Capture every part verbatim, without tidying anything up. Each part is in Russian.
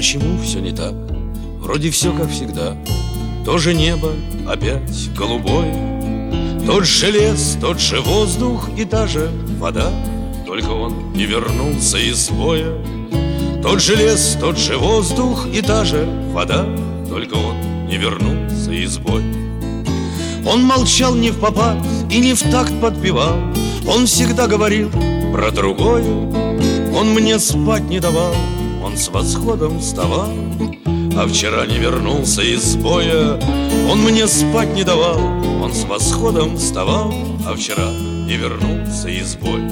почему все не так? Вроде все как всегда. То же небо опять голубое, тот же лес, тот же воздух и та же вода, только он не вернулся из боя. Тот же лес, тот же воздух и та же вода, только он не вернулся из боя. Он молчал не впопад и не в такт подпевал, он всегда говорил про другое. Он мне спать не давал, он с восходом вставал, а вчера не вернулся из боя. Он мне спать не давал, он с восходом вставал, а вчера не вернулся из боя.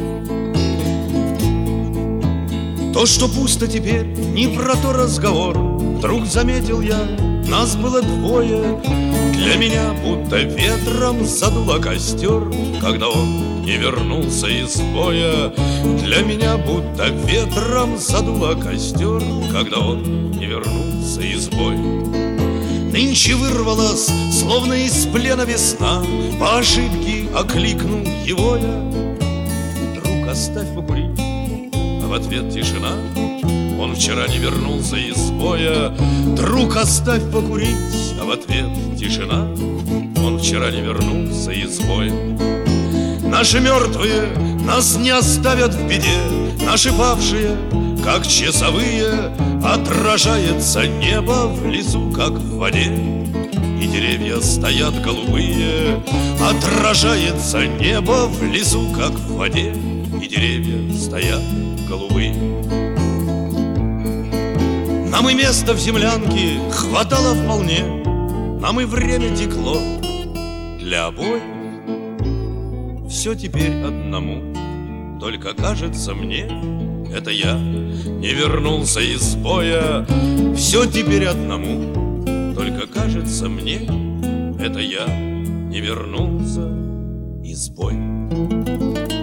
То, что пусто теперь, не про то разговор. Вдруг заметил я, нас было двое. Для меня будто ветром задуло костер, когда он не вернулся из боя. Для меня будто ветром задуло костер, когда он не вернулся из боя. Нынче вырвалась, словно из плена весна, по ошибке окликнул его я. Друг, оставь покурить, а в ответ тишина. Он вчера не вернулся из боя. Друг, оставь покурить, а в ответ тишина. Он вчера не вернулся из боя. Наши мертвые нас не оставят в беде, наши павшие, как часовые, отражается небо в лесу, как в воде. И деревья стоят голубые, отражается небо в лесу, как в воде. И деревья стоят голубые. Нам и места в землянке хватало вполне, нам и время текло для обоих. Все теперь одному, только кажется мне, это я не вернулся из боя. Все теперь одному, только кажется мне, это я не вернулся из боя.